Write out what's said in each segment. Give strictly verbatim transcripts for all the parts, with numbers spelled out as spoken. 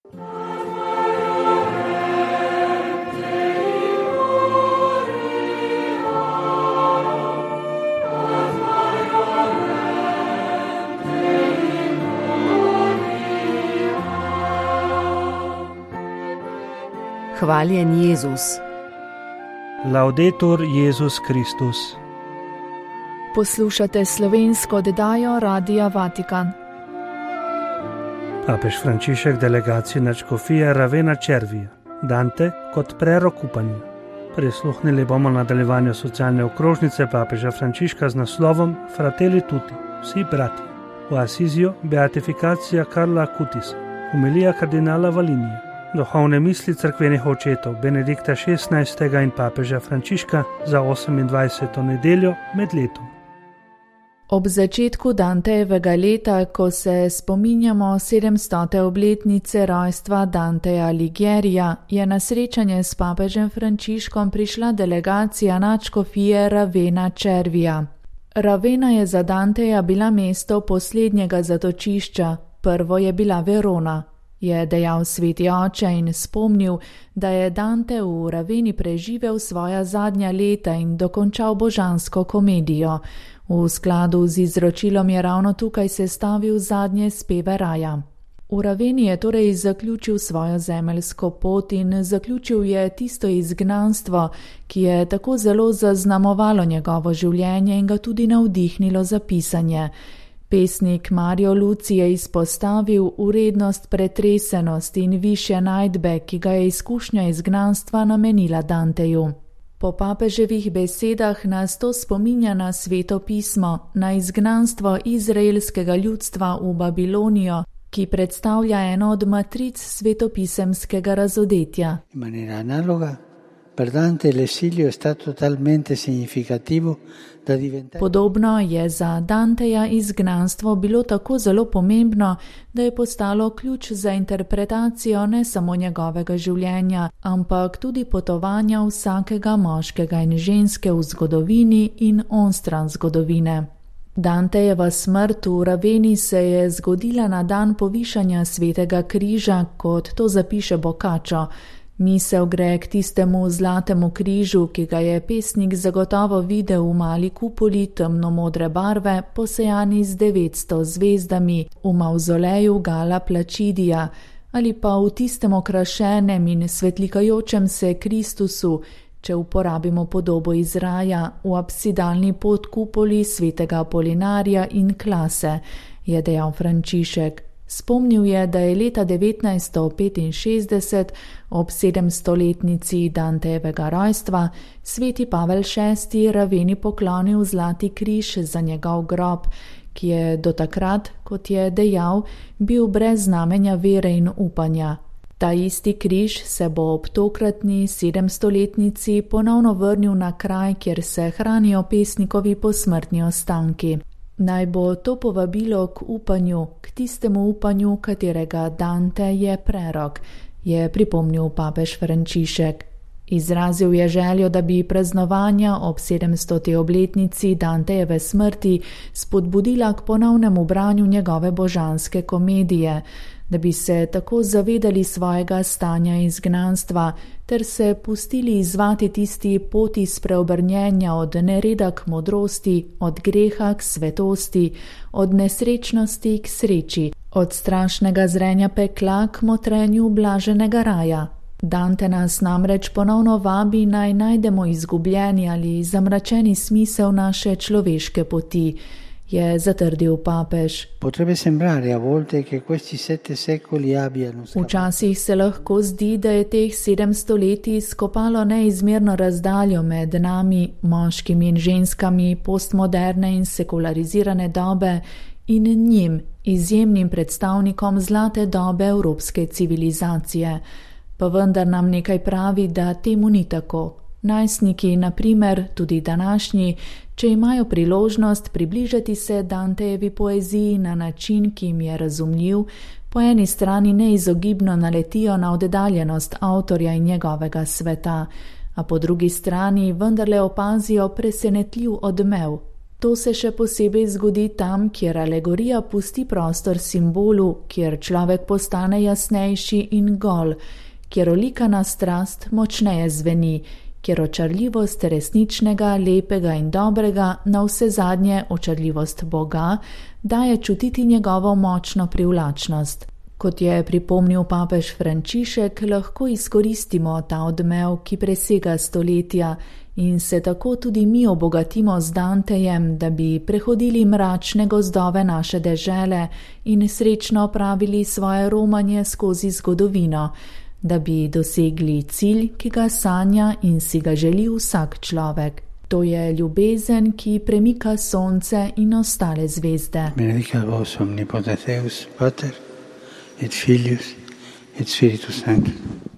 Hvaljen Jezus. Laudetur Jezus Kristus. Poslušate slovensko oddajo Radia Vatikan. Papež Frančišek delegaciji nadškofije Ravenna Cervia. Dante kot prerok upanja. Prisluhnili bomo nadaljevanju socialne okrožnice papeža Frančiška z naslovom Fratelli tutti, vsi bratje. V Asiziju beatifikacija Karla Acutisa, homilija kardinala Valinija, duhovne misli cerkvenih očetov Benedikta šestnajstega in papeža Frančiška za osemindvajseto nedeljo med letom. Ob začetku Dantejevega leta, ko se spominjamo sedemstote obletnice rojstva Danteja Alighiera, je na srečanje s papežem Frančiškom prišla delegacija nadškofije Ravenna Cervia. Ravenna je za Danteja bila mesto poslednjega zatočišča, prvo je bila Verona, je dejal sveti oče in spomnil, da je Dante v Ravenni preživel svoja zadnja leta in dokončal božansko komedijo. V skladu z izročilom je ravno tukaj sestavil zadnje speve raja. V Ravenni je torej zaključil svojo zemeljsko pot in zaključil je tisto izgnanstvo, ki je tako zelo zaznamovalo njegovo življenje in ga tudi navdihnilo za pisanje. Pesnik Mario Luci je izpostavil vrednost pretresenosti in višje najdbe, ki ga je izkušnja izgnanstva namenila Danteju. Po papeževih besedah nas to spominja na Sveto pismo, na izgnanstvo izraelskega ljudstva v Babilonijo, ki predstavlja eno od matric svetopisemskega razodetja. In maniera analoga, per Dante l'esilio è stato talmente significativo da diventare... Podobno je za Danteja izgnanstvo bilo tako zelo pomembno, da je postalo ključ za interpretacijo ne samo njegovega življenja, ampak tudi potovanja vsakega moškega in ženske v zgodovini in onstran zgodovine. Dantejeva smrt v Ravenni se je zgodila na dan povišanja Svetega križa, kot to zapiše Boccaccio. Misel gre k tistemu zlatemu križu, ki ga je pesnik zagotovo videl v mali kupoli temno-modre barve, posejani z devetsto zvezdami v mavzoleju Gala Placidija, ali pa v tistem okrašenem in svetlikajočem se Kristusu, če uporabimo podobo iz raja, v absidalni podkupoli svetega Apolinarja in Klase, je dejal Frančišek. Spomnil je, da je leta devetnajststo petinšestdeset, ob sedemstoletnici Dantejevega rojstva, sveti Pavel šesti Ravenni poklonil zlati križ za njegov grob, ki je do takrat, kot je dejal, bil brez znamenja vere in upanja. Ta isti križ se bo ob tokratni sedemstoletnici ponovno vrnil na kraj, kjer se hranijo pesnikovi posmrtni ostanki. Naj bo to povabilo k upanju, k tistemu upanju, katerega Dante je prerok, je pripomnil papež Frančišek. Izrazil je željo, da bi praznovanja ob sedemstoti obletnici Dantejeve smrti spodbudila k ponovnemu branju njegove božanske komedije, da bi se tako zavedali svojega stanja izgnanstva, ter se pustili izvati tisti poti spreobrnjenja od nereda k modrosti, od greha k svetosti, od nesrečnosti k sreči, od strašnega zrenja pekla k motrenju blaženega raja. Dante nas namreč ponovno vabi, naj najdemo izgubljeni ali zamračeni smisel naše človeške poti, je zatrdil papež. Včasih se lahko zdi, da je teh sedem stoletij skopalo neizmerno razdaljo med nami, moškimi in ženskami postmoderne in sekularizirane dobe, in njim, izjemnim predstavnikom zlate dobe evropske civilizacije. Pa vendar nam nekaj pravi, da temu ni tako. Najstniki, na primer, tudi današnji, če imajo priložnost približati se Dantejevi poeziji na način, ki jim je razumljiv, po eni strani neizogibno naletijo na oddaljenost avtorja in njegovega sveta, a po drugi strani vendarle opazijo presenetljiv odmev. To se še posebej zgodi tam, kjer alegorija pusti prostor simbolu, kjer človek postane jasnejši in gol, kjer olikana strast močneje zveni, kjer očarljivost resničnega, lepega in dobrega, na vse zadnje očarljivost Boga, daje čutiti njegovo močno privlačnost. Kot je pripomnil papež Frančišek, lahko izkoristimo ta odmev, ki presega stoletja, in se tako tudi mi obogatimo z Dantejem, da bi prehodili mračne gozdove naše dežele in srečno opravili svoje romanje skozi zgodovino, da bi dosegli cilj, ki ga sanja in si ga želi vsak človek. To je ljubezen, ki premika sonce in ostale zvezde. Benedicat vos omnipotens Deus, Pater et Filius et Spiritus Sanctus.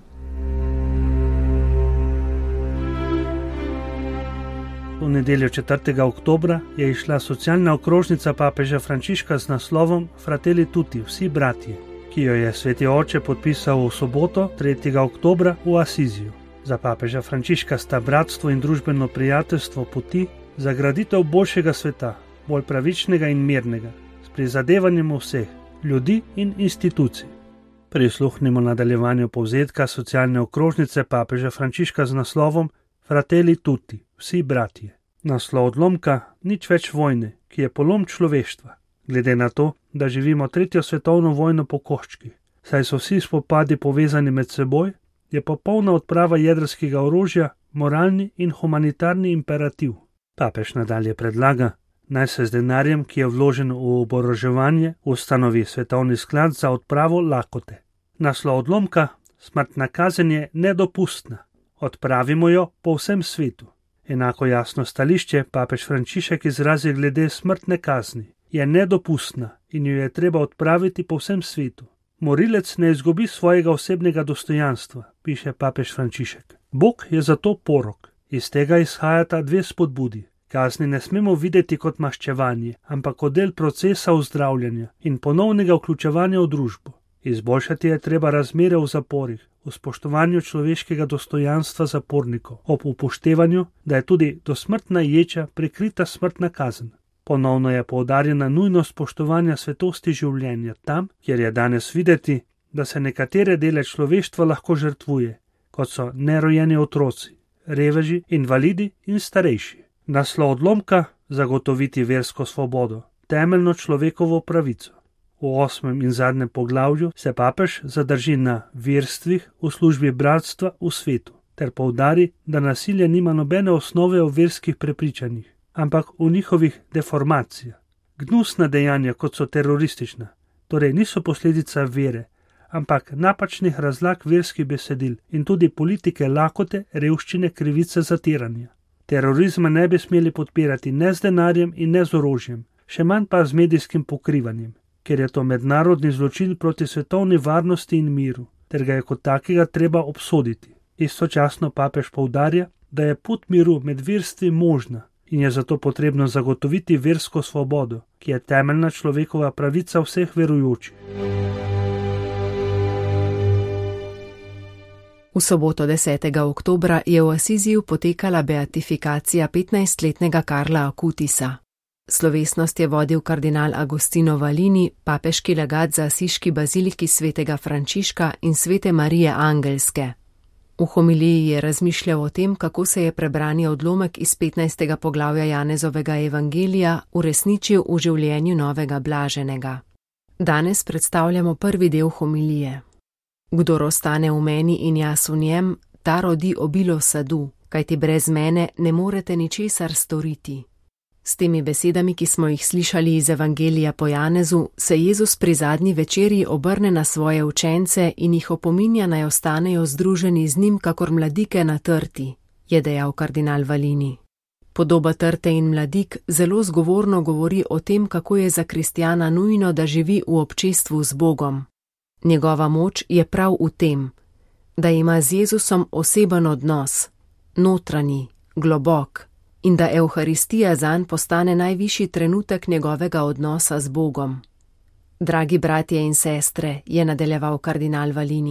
V nedeljo četrtega oktobra je išla socialna okrožnica papeža Frančiška z naslovom Fratelli tutti, vsi bratje, ki jo je sveti oče podpisal v soboto, tretjega oktobra, v Asiziju. Za papeža Frančiška sta bratstvo in družbeno prijateljstvo poti za graditev boljšega sveta, bolj pravičnega in mirnega, s prizadevanjem vseh, ljudi in institucij. Prisluhnimo nadaljevanju povzetka socialne okrožnice papeža Frančiška z naslovom Fratelli tutti, vsi bratje. Naslov odlomka Nič več vojne, ki je polom človeštva, glede na to, da živimo tretjo svetovno vojno po koščkih, saj so vsi spopadi povezani med seboj, je popolna odprava jedrskega orožja moralni in humanitarni imperativ. Papež nadalje predlaga, naj se z denarjem, ki je vložen v oboroževanje, ustanovi svetovni sklad za odpravo lakote. Naslov odlomka Smrtna kazen je nedopustna. Odpravimo jo po vsem svetu. Enako jasno stališče papež Frančišek izrazi glede smrtne kazni. Je nedopustna in jo je treba odpraviti po vsem svetu. Morilec ne izgubi svojega osebnega dostojanstva, piše papež Frančišek. Bog je zato porok. Iz tega izhajata dve spodbudi. Kazni ne smemo videti kot maščevanje, ampak kot del procesa ozdravljanja in ponovnega vključevanja v družbo. Izboljšati je treba razmere v zaporih, v spoštovanju človeškega dostojanstva zapornikov, ob upoštevanju, da je tudi dosmrtna ječa prikrita smrtna kazen. Ponovno je poudarjena nujnost spoštovanja svetosti življenja tam, kjer je danes videti, da se nekatere dele človeštva lahko žrtvuje, kot so nerojeni otroci, reveži, invalidi in starejši. Naslov odlomka Zagotoviti versko svobodo, temeljno človekovo pravico. V osmem in zadnjem poglavju se papež zadrži na verstvih v službi bratstva v svetu, ter poudari, da nasilje nima nobene osnove v verskih prepričanjih, ampak v njihovih deformacijah. Gnusna dejanja, kot so teroristična, torej niso posledica vere, ampak napačnih razlag verskih besedil in tudi politike lakote, revščine, krivice, zatiranja. Terorizma ne bi smeli podpirati ne z denarjem in ne z orožjem, še manj pa z medijskim pokrivanjem, ker je to mednarodni zločin proti svetovni varnosti in miru, ter ga je kot takega treba obsoditi. Istočasno papež poudarja, da je pot miru med verstvi možna in je zato potrebno zagotoviti versko svobodo, ki je temeljna človekova pravica vseh verujočih. V soboto desetega oktobra je v Asiziju potekala beatifikacija petnajstletnega Karla Akutisa. Slovesnost je vodil kardinal Agostino Valini, papeški legat za asiški baziliki svetega Frančiška in svete Marije Angelske. V homiliji je razmišljal o tem, kako se je prebrani odlomek iz petnajstega poglavja Janezovega evangelija uresničil v življenju novega blaženega. Danes predstavljamo prvi del homilije. Kdor ostane v meni in jaz v njem, ta rodi obilo sadu, kajti brez mene ne morete ničesar storiti. S temi besedami, ki smo jih slišali iz evangelija po Janezu, se Jezus pri zadnji večerji obrne na svoje učence in jih opominja, naj ostanejo združeni z njim kakor mladike na trti, je dejal kardinal Valini. Podoba trte in mladik zelo zgovorno govori o tem, kako je za kristjana nujno, da živi v občestvu z Bogom. Njegova moč je prav v tem, da ima z Jezusom oseben odnos, notranji, globok, in da Evharistija zanj postane najvišji trenutek njegovega odnosa z Bogom. Dragi bratje in sestre, je nadaljeval kardinal Valini,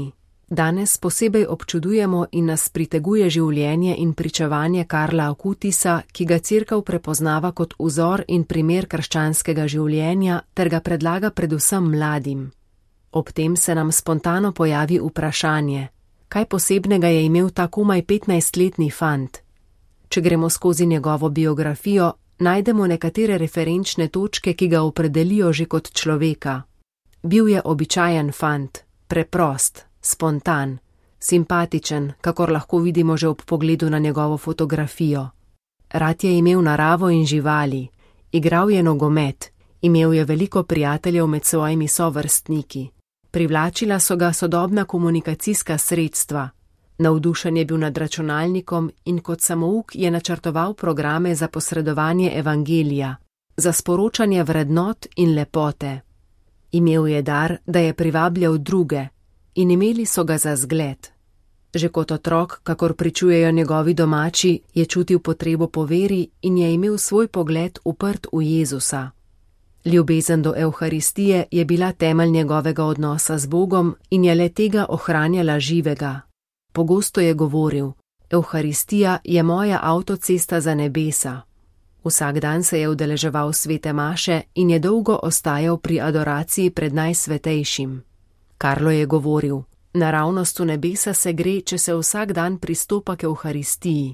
Danes posebej občudujemo in nas priteguje življenje in pričevanje Karla Akutisa, ki ga Cerkev prepoznava kot vzor in primer krščanskega življenja ter ga predlaga predvsem mladim. Ob tem se nam spontano pojavi vprašanje, kaj posebnega je imel ta komaj petnajstletni fant. Če gremo skozi njegovo biografijo, najdemo nekatere referenčne točke, ki ga opredelijo že kot človeka. Bil je običajen fant, preprost, spontan, simpatičen, kakor lahko vidimo že ob pogledu na njegovo fotografijo. Rad je imel naravo in živali, igral je nogomet, imel je veliko prijateljev med svojimi sovrstniki. Privlačila so ga sodobna komunikacijska sredstva. Navdušen je bil nad računalnikom in kot samouk je načrtoval programe za posredovanje evangelija, za sporočanje vrednot in lepote. Imel je dar, da je privabljal druge in imeli so ga za zgled. Že kot otrok, kakor pričujejo njegovi domači, je čutil potrebo po veri in je imel svoj pogled uprt v Jezusa. Ljubezen do Evharistije je bila temelj njegovega odnosa z Bogom in je le tega ohranjala živega. Pogosto je govoril, Evharistija je moja avtocesta za nebesa. Vsak dan se je udeleževal svete maše in je dolgo ostajal pri adoraciji pred najsvetejšim. Karlo je govoril, naravnost v nebesa se gre, če se vsak dan pristopa k Evharistiji.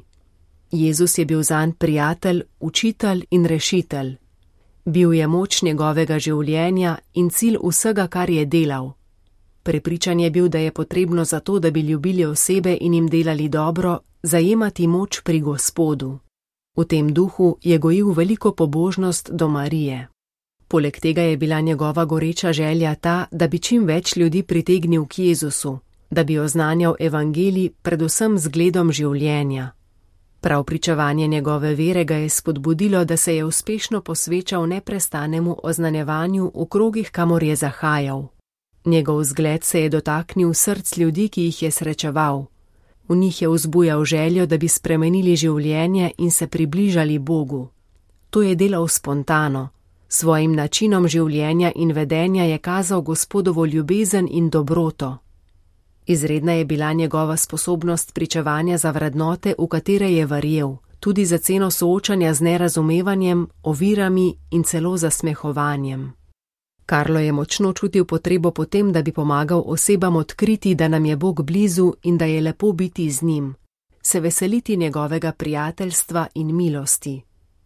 Jezus je bil zanj prijatelj, učitelj in rešitelj. Bil je moč njegovega življenja in cilj vsega, kar je delal. Prepričan je bil, da je potrebno za to, da bi ljubili osebe in jim delali dobro, zajemati moč pri Gospodu. V tem duhu je gojil veliko pobožnost do Marije. Poleg tega je bila njegova goreča želja ta, da bi čim več ljudi pritegnil k Jezusu, da bi oznanjal evangelij predvsem z gledom življenja. Prav pričevanje njegove vere ga je spodbudilo, da se je uspešno posvečal neprestanemu oznanjevanju v krogih, kamor je zahajal. Njegov zgled se je dotaknil src ljudi, ki jih je srečeval. V njih je vzbujal željo, da bi spremenili življenje in se približali Bogu. To je delal spontano. Svojim načinom življenja in vedenja je kazal Gospodovo ljubezen in dobroto. Izredna je bila njegova sposobnost pričevanja za vrednote, v katere je verjel, tudi za ceno soočanja z nerazumevanjem, ovirami in celo zasmehovanjem. Karlo je močno čutil potrebo po tem, da bi pomagal osebam odkriti, da nam je Bog blizu in da je lepo biti z njim, se veseliti njegovega prijateljstva in milosti.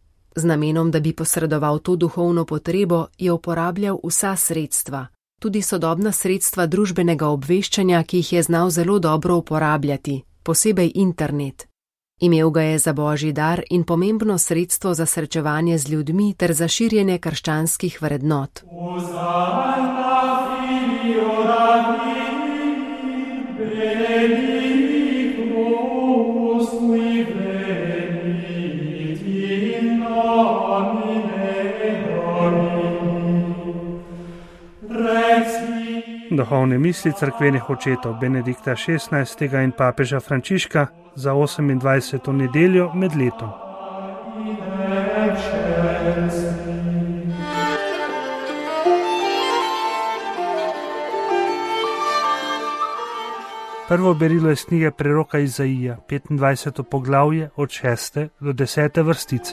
Z namenom, da bi posredoval to duhovno potrebo, je uporabljal vsa sredstva, tudi sodobna sredstva družbenega obveščanja, ki jih je znal zelo dobro uporabljati, posebej internet. Imel ga je za božji dar in pomembno sredstvo za srečevanje z ljudmi ter za širjenje krščanskih vrednot. Duhovne misli cerkvenih očetov Benedikta šestnajstega in papeža Frančiška za osemindvajseto nedeljo med letom. Prvo berilo iz knjige preroka Izaija, petindvajseto poglavje od šeste do desete vrstice.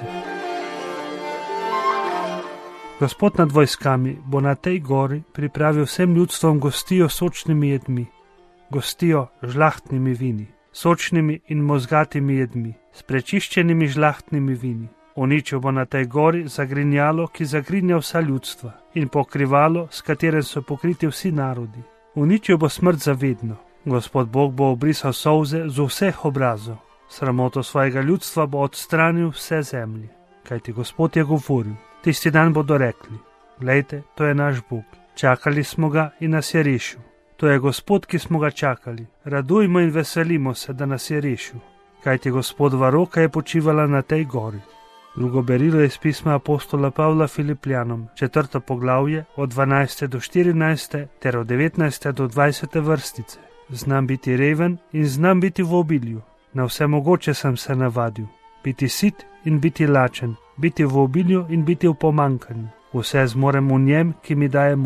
Gospod nad vojskami bo na tej gori pripravil vsem ljudstvom gostijo sočnimi jedmi, gostijo žlahtnimi vini, sočnimi in mozgatimi jedmi, s prečiščenimi žlahtnimi vini. Uničil bo na tej gori zagrinjalo, ki zagrinja vsa ljudstva, in pokrivalo, s katerim so pokriti vsi narodi. Uničil bo smrt zavedno. Gospod Bog bo obrisal solze z vseh obrazov. Sramoto svojega ljudstva bo odstranil vse zemlje. Kajti Gospod je govoril. Tisti dan bodo rekli, glejte, to je naš Bog, čakali smo ga in nas je rešil. To je Gospod, ki smo ga čakali, radujmo in veselimo se, da nas je rešil. Kajti Gospodova roka je počivala na tej gori. Drugo berilo je iz pisma apostola Pavla Filipljanom, četrto poglavje od dvanajste do štirinajste ter od devetnajste do dvajsete vrstice. Znam biti reven in znam biti v obilju. Na vse mogoče sem se navadil. Biti sit in biti lačen, biti v obilju in biti v pomanjkanju. Vse zmorem v njem, ki mi daje moč.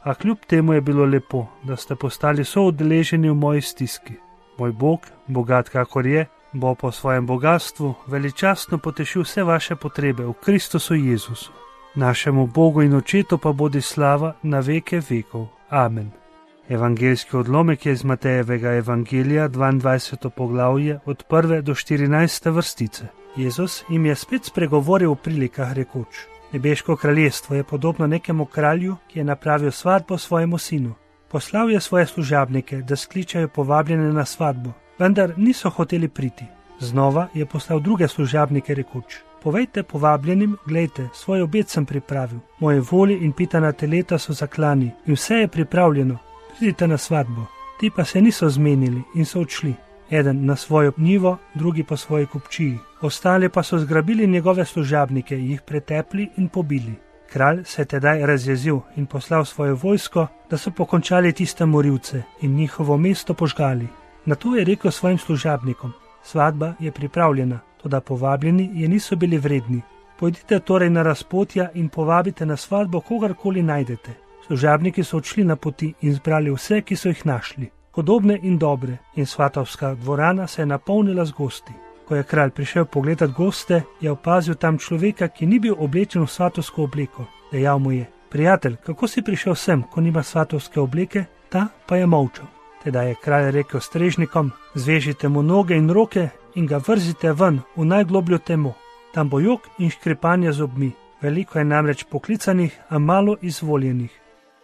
a kljub temu je bilo lepo, da ste postali soudeleženi v moji stiski. Moj Bog, bogat kakor je, bo po svojem bogatstvu veličastno potešil vse vaše potrebe v Kristusu Jezusu. Našemu Bogu in Očetu pa bodi slava na veke vekov. Amen. Evangeljski odlomek je iz Matejevega evangelija, dvaindvajseto poglavje, od prve do štirinajste vrstice. Jezus jim je spet spregovoril v prilikah rekoč: Nebeško kraljestvo je podobno nekemu kralju, ki je napravil svatbo svojemu sinu. Poslal je svoje služabnike, da skličajo povabljene na svatbo, vendar niso hoteli priti. Znova je poslal druge služabnike rekoč: Povejte povabljenim, glejte, svoj obed sem pripravil, moje voli in pitana teleta so zaklani in vse je pripravljeno, pridite na svatbo. Ti pa se niso zmenili in so odšli, eden na svojo njivo, drugi po svoji kupčiji. Ostali pa so zgrabili njegove služabnike, jih pretepli in pobili. Kralj se je tedaj razjezil in poslal svojo vojsko, da so pokončali tiste morilce in njihovo mesto požgali. Nato je rekel svojim služabnikom: Svatba je pripravljena, toda povabljeni je niso bili vredni. Pojdite torej na razpotja in povabite na svatbo kogarkoli najdete. Služabniki so odšli na poti in zbrali vse, ki so jih našli, podobne in dobre, in svatovska dvorana se je napolnila z gosti. Ko je kralj prišel pogledat goste, je opazil tam človeka, ki ni bil oblečen v svatovsko obleko. Dejal mu je: Prijatelj, kako si prišel sem, ko nima svatovske obleke? Ta pa je molčal. Teda je kralj rekel strežnikom: Zvežite mu noge in roke in ga vrzite ven v najglobljo temo. Tam bo jok in škripanje zobmi. Veliko je namreč poklicanih, a malo izvoljenih.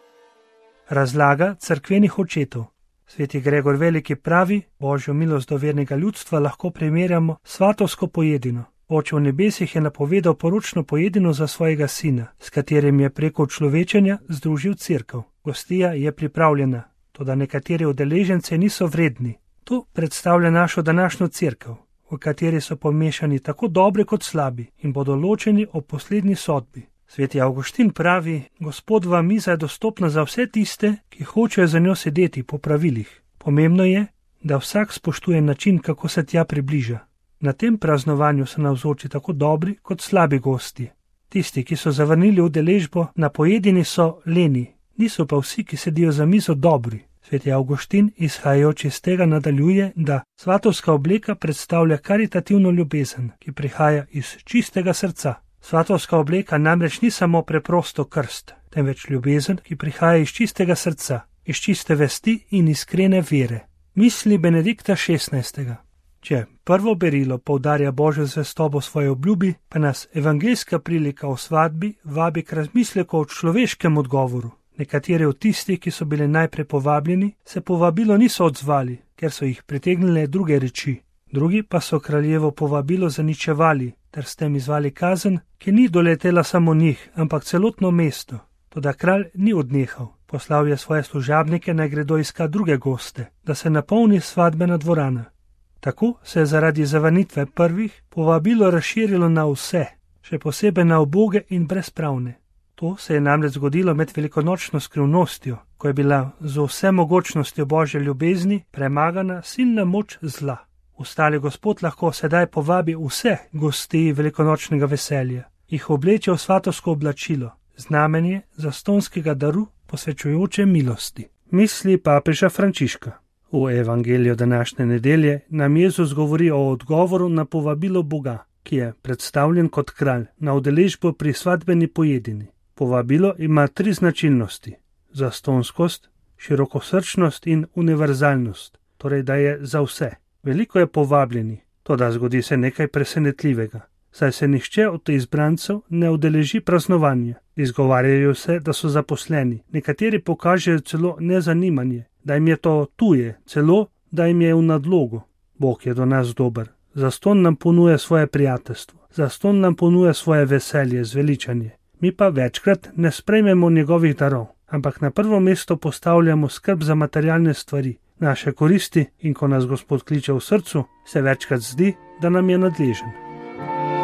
Razlaga cerkvenih očetov. Sveti Gregor Veliki pravi: Božjo milost do vernega ljudstva lahko primerjamo s svatovsko pojedino. Oče v nebesih je napovedal poročno pojedino za svojega sina, s katerim je preko človečenja združil cerkev. Gostija je pripravljena, toda nekateri udeleženci niso vredni. To predstavlja našo današnjo cerkev, v kateri so pomešani tako dobri kot slabi in bodo ločeni ob poslednji sodbi. Sveti Avguštin pravi: Gospodova miza je dostopna za vse tiste, ki hočejo za njo sedeti po pravilih. Pomembno je, da vsak spoštuje način, kako se tja približa. Na tem praznovanju so navzoči tako dobri kot slabi gosti. Tisti, ki so zavrnili udeležbo na pojedini, so leni, niso pa vsi, ki sedijo za mizo, dobri. Sveti Avguštin, izhajajoč iz tega, nadaljuje, da svatovska obleka predstavlja karitativno ljubezen, ki prihaja iz čistega srca. Svatovska obleka namreč ni samo preprosto krst, temveč ljubezen, ki prihaja iz čistega srca, iz čiste vesti in iskrene vere. Misli Benedikta šestnajstega. Če prvo berilo poudarja Božjo zvestobo svoje obljubi, pa nas evangeljska prilika o svatbi vabi k razmisleku o človeškem odgovoru. Nekateri od tistih, ki so bili najprej povabljeni, se povabilo niso odzvali, ker so jih pritegnile druge reči. Drugi pa so kraljevo povabilo zaničevali, ter s tem izvali kazen, ki ni doletela samo njih, ampak celotno mesto. Toda kralj ni odnehal, poslal je svoje služabnike, naj gredo iskat druge goste, da se napolni svatbena dvorana. Tako se je zaradi zavrnitve prvih povabilo razširilo na vse, še posebej na uboge in brezpravne. To se je namreč zgodilo med velikonočno skrivnostjo, ko je bila z vse mogočnostjo Božje ljubezni premagana silna moč zla. Ostali Gospod lahko sedaj povabi vse gosti velikonočnega veselja, jih obleče v svatovsko oblačilo, znamenje zastonskega daru posvečujoče milosti. Misli papeža Frančiška. V evangeliju današnje nedelje nam Jezus govori o odgovoru na povabilo Boga, ki je predstavljen kot kralj na udeležbo pri svatbeni pojedini. Povabilo ima tri značilnosti: zastonskost, širokosrčnost in univerzalnost, torej da je za vse. Veliko je povabljeni, toda zgodi se nekaj presenetljivega, saj se nihče od izbrancev ne udeleži praznovanja. Izgovarjajo se, da so zaposleni, nekateri pokažejo celo nezanimanje, da jim je to tuje, celo da jim je v nadlogu. Bog je do nas dober, zaston nam ponuja svoje prijateljstvo, zaston nam ponuja svoje veselje, zveličanje. Mi pa večkrat ne sprejmemo njegovih darov, ampak na prvo mesto postavljamo skrb za materialne stvari, naše koristi, in ko nas Gospod kliče v srcu, se večkrat zdi, da nam je nadležen.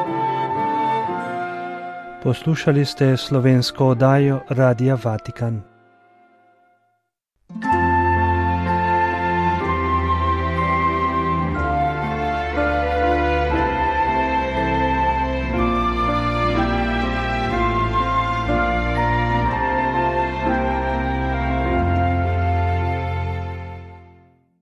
Poslušali ste slovensko oddajo Radia Vatikan.